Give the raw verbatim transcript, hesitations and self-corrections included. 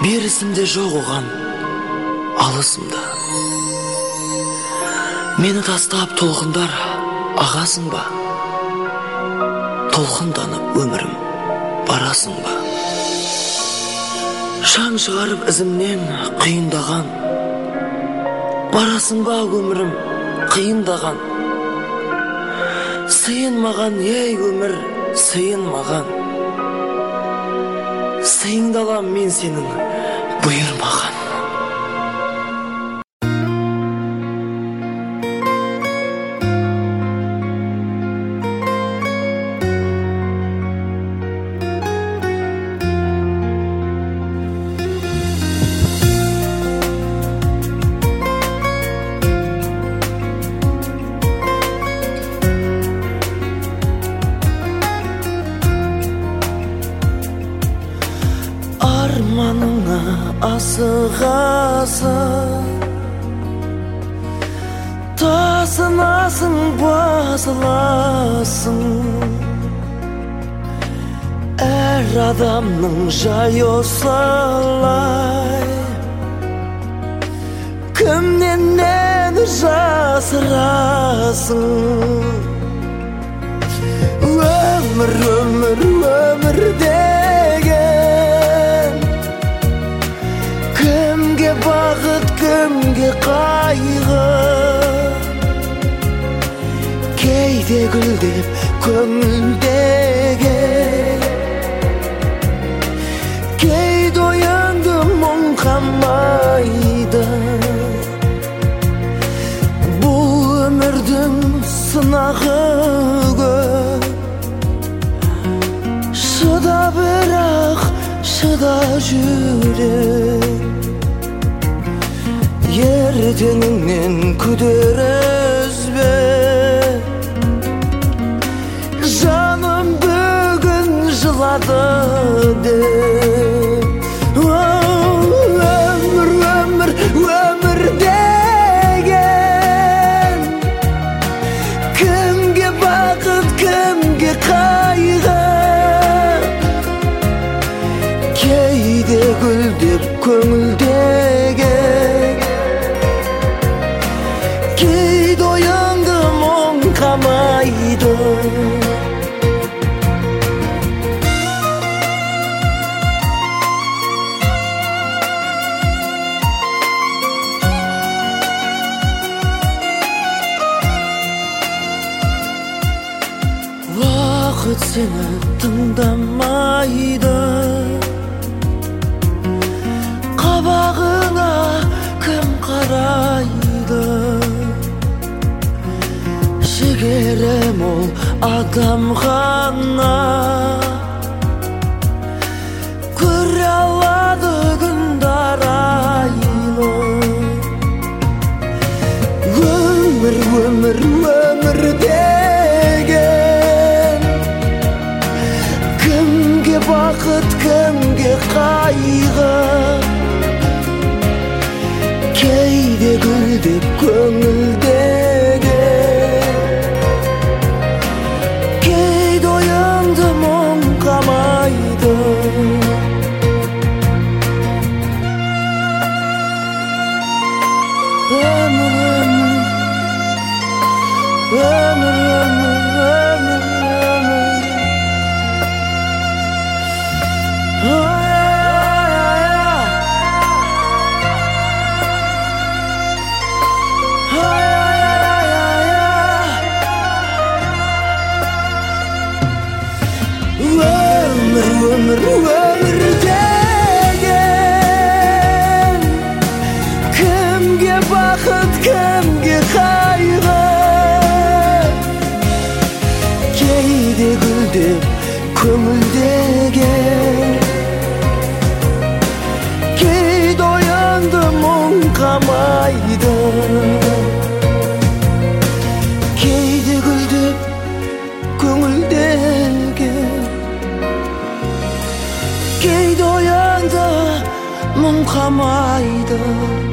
Берісімде жоқ оған, алысымда. Мені тастап толқындар ағасың ба? Толқынданып өмірім барасың ба? Шаң шығарып ізімнен қиындаған, барасың ба өмірім қиындаған? Сыйын маған, ей өмір, сыйын маған. Сыйыңды алам мен сенің бұйырмаған. Арманыңа асығасың, тасынасың, басыласың. Әр адамның жайы осылай, кімнен нені жасырасың? Өмір, өмір, өмір деген кімге бақыт, кімге қайғы? Кейде гүлдеп көңілдегі, кейде оянды мұң қамайды. Бұл өмірдің сынағы көп, шыда бірақ шыда жүрек. Ертеңіңнен күдер үзбе, жаным бүгін жылады деп. Өмір, өмір, өмір деген кімге бақыт, кімге қайғы? Кейде гүлдеп көңілдегі, кейде оянды мұң қамайды. Уақыт сені тыңдамайды, қабағыңа кім қарайды? Жігері мол адам ғана көре алады күндар айлы. Өмір, өмір, өмір деген кімге бақыт, кімге қайғы? Кейде гүлдеп көңілдегі, кейде оянды мұң қамайды. Өмір, өмір, өмір, өмір, өмір. Өмір, өмір деген кімге бақыт, кімге қайғы? Кейде гүлдеп көңілдегі, кейде оянды мұң қамайды. Кейде гүлдеп көңілдегі, кейде оянды мұң қамайды.